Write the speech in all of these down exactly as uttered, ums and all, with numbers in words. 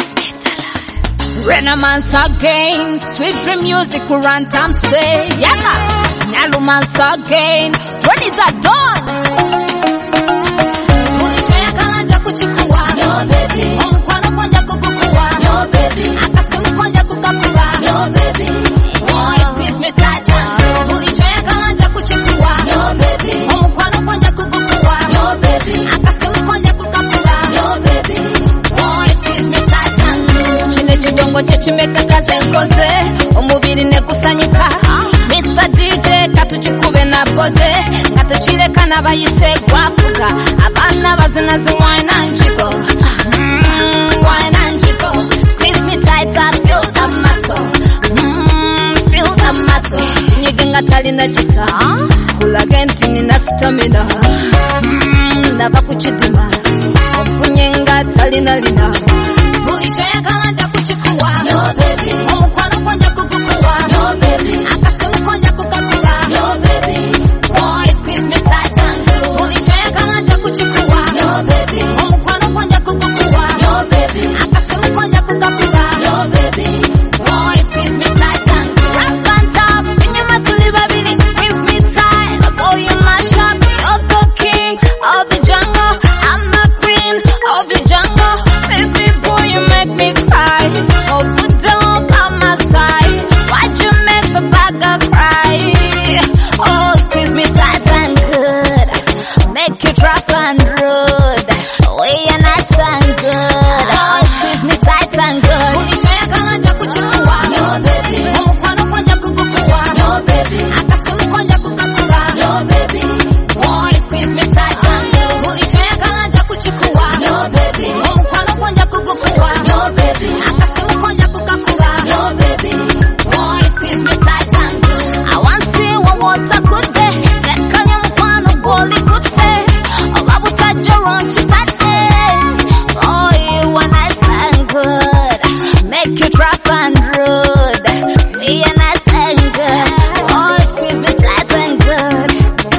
Renaissance again, sweet dream music will run time say, yaga, Nalumans again, when is that done? Kulishaya kalanja kuchikuwa, yo baby, omkwano konja kukukuwa, yo baby, akasimu konja kukakuwa, yo baby, oh, squeeze me tight, kulishaya kalanja kuchikuwa, yo baby, omkwano konja kukukuwa, yo baby, akasimu konja kukakuwa, yo baby, oh, squeeze me tight. Chine chidongo chechimeka kaze nkoze omubiri nekusanyika Mister D J katuchikube na bode ngatuchireka nabayise gwafuka abana bazina zi wine and jiggle mm, wine and jiggle squeeze me tight I feel the muscle mm, feel the muscle nyigenga talina jisa kulagenti nina stamina mm, ndava kuchidima omfunyenga talina lina Kulishaya kalanja kuchikuwa, yo baby, omukwano konja kukukuwa, yo baby, akasimu konja kukakuwa, yo baby, boy squeeze me tight and good. Kulishaya kalanja kuchikuwa, yo baby, omukwano konja kukukuwa, yo baby, akasimu konja kukakuwa, yo baby, boy squeeze me tight and good. Rock on top, inyuma tuli babili, squeeze me tight, boy you mash up, you're the king of the jungle, I'm the queen of the jungle, baby boy you make me cry. Oh, put down by my side. Why'd you make the bagger cry? Oh, squeeze me tight and good. Make you drop and rude. Way you nice and good. Oh, squeeze me tight and good. Kulishaya kalanja kuchikuwa, yo baby. Omukwano konja kukukuwa, yo baby. Akasimu konja kukakuwa, yo baby. Boy, squeeze me tight and good. Kulishaya kalanja kuchikuwa, yo baby. Omukwano konja kukukuwa, yo baby. Akasimu konja kukakuwa, yo baby. Boy, squeeze me tight and good. I want to see what water could be. Tekanya mkwano boli kute. Obabuta joron chitate. Oh, you are nice and good. Make you drop and rude. We are nice and good. Oh, squeeze me tight and good.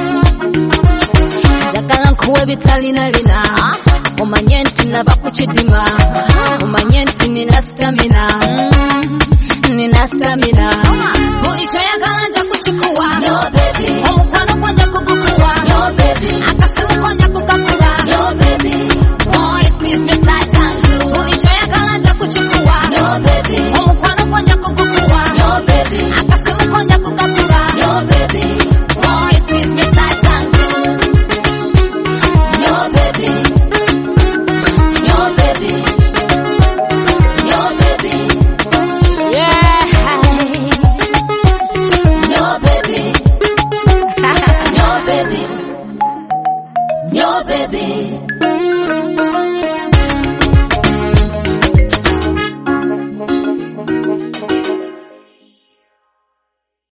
Jakala nkuwe bitalina lina. Omanye nti naba kuchidima. Omanye nti nina stamina. Nina stamina. Kulishaya kalanja kuchikuwa, yo baby. Omukwano konja kukukuwa, yo baby. Akasimu konja kukakuwa, yo baby. Boy squeeze me tight and good. Kulishaya kalanja kuchikuwa, yo baby. Omukwano konja kukukuwa, yo baby. Akasimu konja kukakuwa, yo baby. Boy squeeze me tight and good. Yo baby. Yo baby. Yo baby. Yeah. Yo baby. Yo baby. Yo baby.